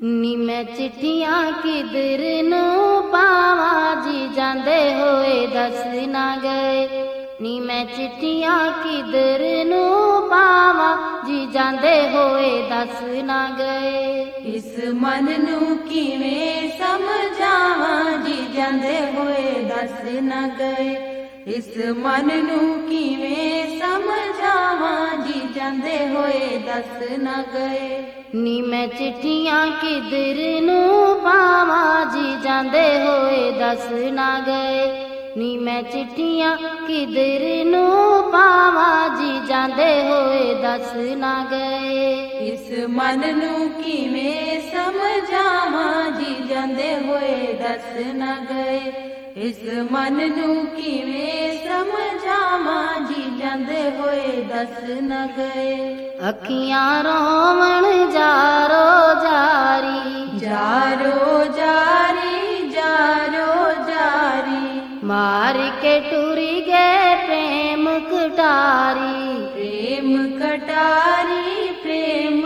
ਨੀ ਮੈਂ ਚਿੱਠੀਆਂ ਕਿਧਰ ਨੂੰ ਪਾਵਾਂ ਜੀ ਜਾਂਦੇ ਹੋਏ ਦੱਸ ਨਾ ਗਏ। ਨੀ ਮੈਂ ਚਿੱਠੀਆਂ ਕਿਧਰ ਨੂੰ ਪਾਵਾਂ ਜੀ ਜਾਂਦੇ ਹੋਏ ਦੱਸ ਨਾ ਗਏ। ਇਸ ਮਨ ਨੂੰ ਕਿਵੇਂ ਸਮਝਾਵਾਂ ਜੀ ਜਾਂਦੇ ਹੋਏ ਦੱਸ ਨਾ ਗਏ। ਇਸ ਮਨ ਨੂੰ ਕਿਵੇਂ ਸਮਝਾਵਾਂ ਜੀ ਜਾਂਦੇ ਹੋਏ ਦੱਸ ਨਾ ਗਏ। ਨੀ ਮੈਂ ਚਿੱਠੀਆਂ ਕਿਧਰ ਨੂੰ ਪਾਵਾਂ ਜੀ ਜਾਂਦੇ ਹੋਏ ਦੱਸ ਨਾ ਗਏ। ਨੀ ਮੈਂ ਚਿੱਠੀਆਂ ਕਿਧਰ ਨੂੰ ਪਾਵਾਂ ਜੀ ਜਾਂਦੇ ਹੋਏ ਦੱਸ ਨਾ ਗਏ। ਇਸ ਮਨ ਨੂੰ ਕਿਵੇਂ ਸਮਝਾਵਾਂ ਜੀ ਜਾਂਦੇ ਹੋਏ ਦੱਸ ਨਾ ਗਏ। ਇਸ ਮਨ ਨੂੰ ਕਿਵੇਂ ਸਮਝਾਵਾਂ ਜੀ ਜਾਂਦੇ ਹੋਏ ਦੱਸ ਨਾ ਗਏ। ਅੱਖੀਆਂ ਰੋਵਣ ਜਾਰੋ ਜਾਰੀ, ਜਾਰੋ ਜਾਰੀ, ਜਾਰੋ ਜਾਰੀ, ਮਾਰ ਕੇ ਟੁਰੀ ਗਏ ਪ੍ਰੇਮ ਕਟਾਰੀ, ਪ੍ਰੇਮ ਕਟਾਰੀ, ਪ੍ਰੇਮ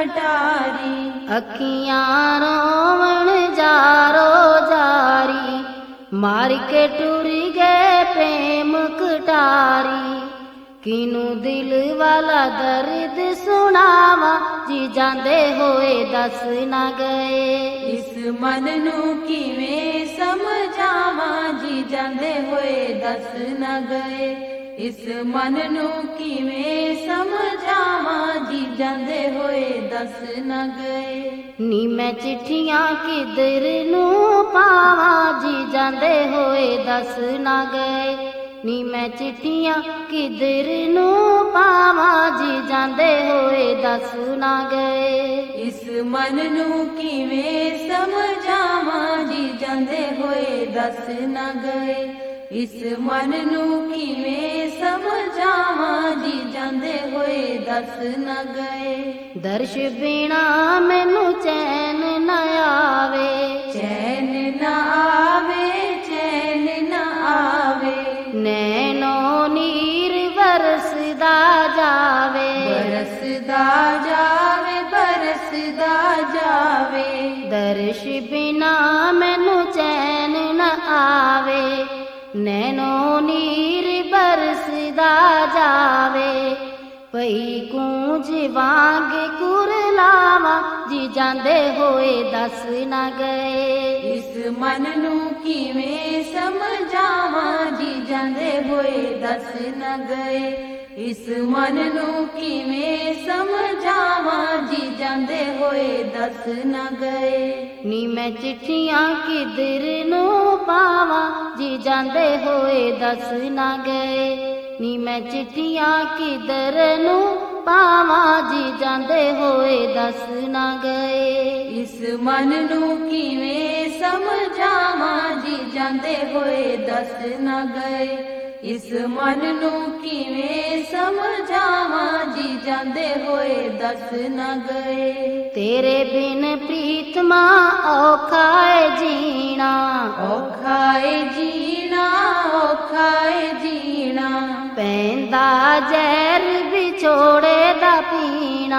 ਕਟਾਰੀ। ਅੱਖੀਆਂ ਰੋਵਣ ਜਾਰੋ ਜਾਰੀ, ਮਾਰ ਕੇ ਟੁਰੀ ਗਏ ਪ੍ਰੇਮ ਕਟਾਰੀ। ਕਿਨੂੰ ਦਿਲ ਵਾਲਾ ਦਰਦ ਸੁਣਾਵਾਂ ਜੀ ਜਾਂਦੇ ਹੋਏ ਦੱਸ ਨਾ ਗਏ। ਇਸ ਮਨ ਨੂੰ ਕਿਵੇਂ ਸਮਝਾਵਾਂ ਜੀ ਜਾਂਦੇ ਹੋਏ ਦੱਸ ਨਾ ਗਏ। ਇਸ ਮਨ ਨੂੰ ਕਿਵੇਂ ਸਮਝਾਵਾਂ ਜੀ ਜਾਂਦੇ ਹੋਏ ਦੱਸ ਨਾ ਗਏ। ਨੀ ਮੈਂ ਚਿੱਠੀਆਂ ਕਿਧਰ ਨੂੰ ਪਾਵਾਂ ਜੀ ਜਾਂਦੇ ਹੋਏ ਦੱਸ ਨਾ ਗਏ। ਨੀ ਮੈਂ ਚਿੱਠੀਆਂ ਕਿਧਰ ਨੂੰ ਪਾਵਾਂ ਜੀ ਜਾਂਦੇ ਹੋਏ ਦੱਸ ਨਾ ਗਏ। ਇਸ ਮਨ ਨੂੰ ਕਿਵੇਂ ਸਮਝਾਵਾਂ ਜੀ ਜਾਂਦੇ ਹੋਏ ਦੱਸ ਨਾ ਗਏ। ਇਸ ਮਨ ਨੂੰ ਕਿਵੇਂ ਸਮਝਾਵਾਂ ਜੀ ਜਾਂਦੇ ਹੋਏ ਦੱਸ ਨਾ ਗਏ। ਦਰਸ਼ ਬਿਨਾ ਮੈਨੂੰ ਚੈਨ ਨਾ ਆਵੇ, ਚੈਨ ਨਾ ਆਵੇ, ਚੈਨ ਨਾ ਆਵੇ। ਨੈਣੋ ਨੀਰ ਬਰਸਦਾ ਜਾਵੇ, ਬਰਸਦਾ ਜਾਵੇ, ਬਰਸਦਾ ਜਾਵੇ। ਦਰਸ਼ ਬਿਨਾ ਮੈਨੂੰ ਚੈਨ ਨਾ ਆਵੇ, ਨੈਣੋ ਨੀਰ ਬਰਸਦਾ ਜਾਵੇ। ਪਈ ਕੂੰਜ ਵਾਂਗ ਕੁਰਲਾਵਾਂ ਜੀ ਜਾਂਦੇ ਹੋਏ ਦੱਸ ਨਾ ਗਏ। ਇਸ ਮਨ ਨੂੰ ਕਿਵੇਂ ਸਮਝਾਵਾਂ ਜੀ ਜਾਂਦੇ ਹੋਏ ਦੱਸ ਨਾ ਗਏ। ਇਸ ਮਨ ਨੂੰ ਕਿਵੇਂ ਸਮਝਾਵਾਂ ਜੀ ਜਾਂਦੇ ਹੋਏ ਦੱਸ ਨਾ ਗਏ। ਨੀ ਮੈਂ ਚਿੱਠੀਆਂ ਕਿਧਰ ਨੂੰ ਪਾਵਾਂ ਜੀ ਜਾਂਦੇ ਹੋਏ ਦੱਸ ਨਾ ਗਏ। ਨੀ ਮੈਂ ਚਿੱਠੀਆਂ ਕਿਧਰ ਨੂੰ ਪਾਵਾਂ ਜੀ ਜਾਂਦੇ ਹੋਏ ਦੱਸ ਨਾ ਗਏ। ਇਸ ਮਨ ਨੂੰ ਕਿਵੇਂ ਸਮਝਾਵਾਂ ਜੀ ਜਾਂਦੇ ਹੋਏ ਦੱਸ ਨਾ ਗਏ। ਇਸ ਮਨ ਨੂੰ ਕਿਵੇਂ ਸਮਝਾਵਾਂ ਜੀ ਜਾਂਦੇ ਹੋਏ ਦੱਸ ਨਾ ਗਏ। ਤੇਰੇ ਬਿਨ ਪ੍ਰੀਤਮਾ ਔਖਾ ਏ ਜੀਣਾ, ਔਖਾ ਏ ਜੀਣਾ, ਔਖਾ ਏ ਜੀਣਾ। ਪੈਂਦਾ ਜ਼ਹਿਰ ਵਿਛੋੜੇ ਦਾ ਪੀਣਾ,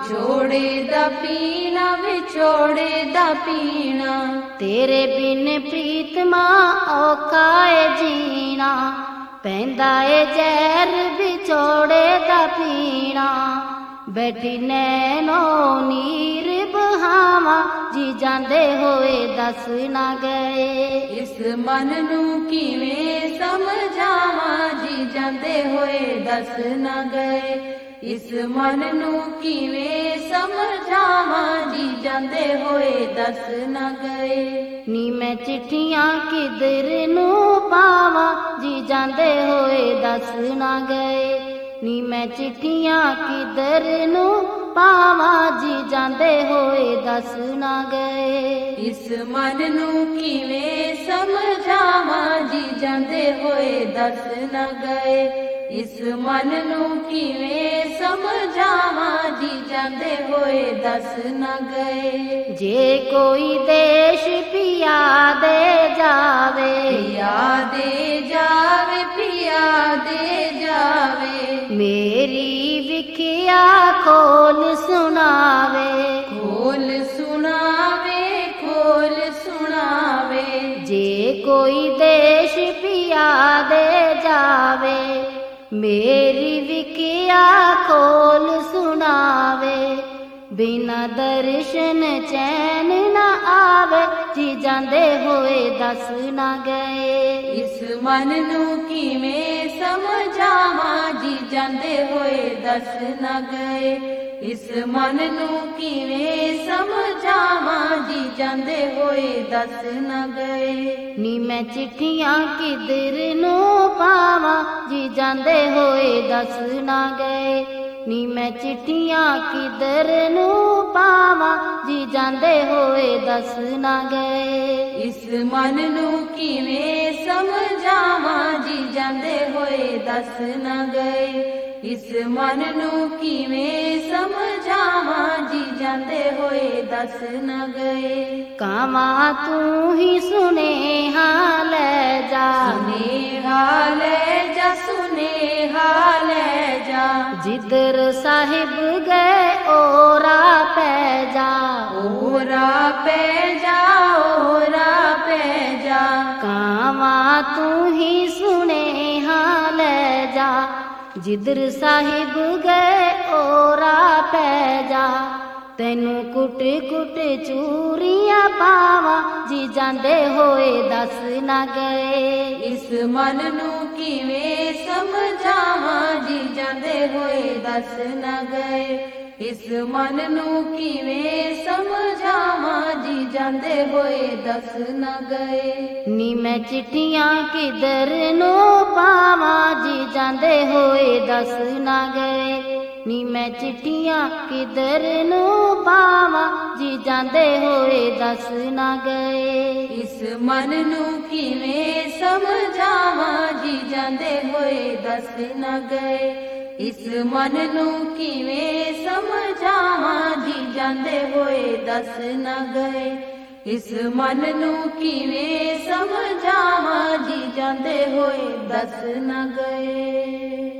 ਵਿਛੋੜੇ ਦਾ ਪੀਣਾ, ਵਿਛੋੜੇ ਦਾ ਪੀਣਾ। ਤੇਰੇ ਬਿਨ ਪ੍ਰੀਤਮਾ ਔਖਾ ਏ ਜੀਣਾ, ਪੈਂਦਾ ਏ ਜ਼ਹਿਰ ਵਿਛੋੜੇ ਦਾ ਪੀਣਾ। ਬੈਠੀ ਨੈਣੋ ਨੀਰ ਬਹਾਵਾਂ ਜੀ ਜਾਂਦੇ ਹੋਏ ਦੱਸ ਨਾ ਗਏ। ਇਸ ਮਨ ਨੂੰ ਕਿਵੇਂ ਸਮਝਾਵਾਂ ਜੀ ਜਾਂਦੇ ਹੋਏ ਦੱਸ ਨਾ ਗਏ। ਇਸ ਮਨ ਨੂੰ ਕਿਵੇਂ ਸਮਝਾਵਾਂ ਜੀ ਜਾਂਦੇ ਹੋਏ ਦੱਸ ਨਾ ਗਏ। ਨੀ ਮੈਂ ਚਿੱਠੀਆਂ ਕਿਧਰ ਨੂੰ ਪਾਵਾਂ ਜੀ ਜਾਂਦੇ ਹੋਏ ਦੱਸ ਨਾ ਗਏ। ਨੀ ਮੈਂ ਚਿੱਠੀਆਂ ਕਿਧਰ ਨੂੰ ਪਾਵਾਂ ਜੀ ਜਾਂਦੇ ਹੋਏ ਦੱਸ ਨਾ ਗਏ। ਇਸ ਮਨ ਨੂੰ ਕਿਵੇਂ ਸਮਝਾਵਾਂ ਜੀ ਜਾਂਦੇ ਹੋਏ ਦੱਸ ਨਾ ਗਏ। ਇਸ ਮਨ ਨੂੰ ਕਿਵੇਂ ਸਮਝਾਵਾਂ ਜੀ ਜਾਂਦੇ ਹੋਏ ਦੱਸ ਨਾ ਗਏ। ਜੇ ਕੋਈ ਦੇਸ਼ ਪਿਆ ਦੇ ਜਾਵੇ, ਪਿਆ ਦੇ ਜਾਵੇ, ਪਿਆ ਦੇ ਜਾਵੇ। ਮੇਰੀ ਵਿਖਿਆ ਖੋਲ ਸੁਣਾਵੇ, ਖੋਲ ਸੁਣਾਵੇ, ਮੇਰੀ ਵਿਕਿਆ ਖੋਲ ਸੁਣਾਵੇ, ਬਿਨਾ ਦਰਸ਼ਨ ਚੈਨ ਨਾ ਆਵੇ, ਜੀ ਜਾਂਦੇ ਹੋਏ ਦੱਸ ਨਾ ਗਏ। ਇਸ ਮਨ ਨੂੰ ਕਿਵੇਂ ਸਮਝਾਵਾਂ, ਜੀ ਜਾਂਦੇ ਹੋਏ ਦੱਸ ਨਾ ਗਏ। ਇਸ ਮਨ ਨੂੰ ਕਿਵੇਂ ਸਮਝਾਵਾਂ, ਜੀ ਜਾਂਦੇ ਹੋਏ ਦੱਸ ਨਾ ਗਏ। ਨੀ ਮੈਂ ਚਿੱਠੀਆਂ ਕਿਧਰ ਨੂੰ ਪਾਵਾਂ, ਜੀ ਜਾਂਦੇ ਹੋਏ ਦੱਸ ਨਾ ਗਏ। ਨੀ ਮੈਂ ਚਿੱਠੀਆਂ ਕਿਧਰ ਨੂੰ ਪਾਵਾਂ, ਜੀ ਜਾਂਦੇ ਹੋਏ ਦੱਸ ਨਾ ਗਏ। ਇਸ ਮਨ ਨੂੰ ਕਿਵੇਂ ਸਮਝਾਵਾਂ, ਜੀ ਜਾਂਦੇ ਹੋਏ ਦੱਸ ਨਾ ਗਏ। ਇਸ ਮਨ ਨੂੰ ਕਿਵੇਂ ਸਮਝਾਵਾਂ, ਜੀ ਜਾਂਦੇ ਹੋਏ ਦੱਸ ਨਾ ਗਏ। ਕਾਵਾਂ ਤੂੰ ਹੀ ਸੁਨੇਹਾ ਲੈ ਜਾ, ਸੁਨੇਹਾ ਲੈ ਜਾ, ਸੁਨੇਹਾ ਲੈ ਜਾ। ਜਿੱਧਰ ਸਾਹਿਬ ਗਏ ਓ ਰਾਹ ਪੈ ਜਾ, ਓ ਰਾਹ ਪੈ ਜਾ, ਓ ਰਾਹ ਪੈ ਜਾ। ਕਾਵਾਂ ਤੂੰ ਹੀ ਸੁਨੇਹਾ ਲੈ ਜਾ, ਜਿੱਧਰ ਸਾਹਿਬ ਗਏ ਓ ਰਾਹ ਪੈ ਜਾ। ਤੈਨੂੰ ਕੁੱਟ ਕੁੱਟ ਚੂਰੀਆਂ ਪਾਵਾਂ, ਜੀ ਜਾਂਦੇ ਹੋਏ ਦੱਸ ਨਾ ਗਏ। ਇਸ ਮਨ ਨੂੰ ਕਿਵੇਂ ਸਮਝਾਵਾਂ, ਜੀ ਜਾਂਦੇ ਹੋਏ ਦੱਸ ਨਾ ਗਏ। ਇਸ ਮਨ ਨੂੰ ਕਿਵੇਂ ਸਮਝਾਵਾਂ, ਜੀ ਜਾਂਦੇ ਹੋਏ ਦੱਸ ਨਾ ਗਏ। ਨੀ ਮੈਂ ਚਿੱਠੀਆਂ ਕਿਧਰ ਨੂੰ ਪਾਵਾਂ, ਜੀ ਜਾਂਦੇ ਹੋਏ ਦੱਸ ਨਾ ਗਏ। ਨੀ ਮੈਂ ਚਿੱਠੀਆਂ ਕਿਧਰ ਨੂੰ ਪਾਵਾਂ, ਜੀ ਜਾਂਦੇ ਹੋਏ ਦੱਸ ਨਾ ਗਏ। ਇਸ ਮਨ ਨੂੰ ਕਿਵੇਂ ਸਮਝਾਵਾਂ, ਜੀ ਜਾਂਦੇ ਹੋਏ ਦੱਸ ਨਾ ਗਏ। ਇਸ ਮਨ ਨੂੰ ਕਿਵੇਂ ਸਮਝਾਵਾਂ, ਜੀ ਜਾਂਦੇ ਹੋਏ ਦੱਸ ਨਾ ਗਏ। ਇਸ ਮਨ ਨੂੰ ਕਿਵੇਂ ਸਮਝਾਵਾਂ, ਜੀ ਜਾਂਦੇ ਹੋਏ ਦੱਸ ਨਾ ਗਏ।